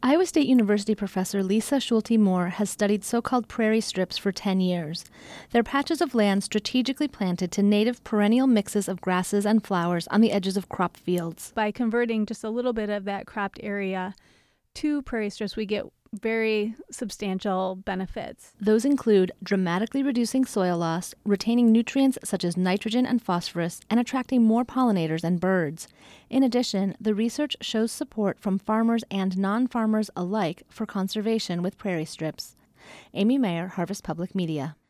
Iowa State University professor Lisa Schulte-Moore has studied so-called prairie strips for 10 years. They're patches of land strategically planted to native perennial mixes of grasses and flowers on the edges of crop fields. By converting just a little bit of that cropped area to prairie strips, we get very substantial benefits. Those include dramatically reducing soil loss, retaining nutrients such as nitrogen and phosphorus, and attracting more pollinators and birds. In addition, the research shows support from farmers and non-farmers alike for conservation with prairie strips. Amy Mayer, Harvest Public Media.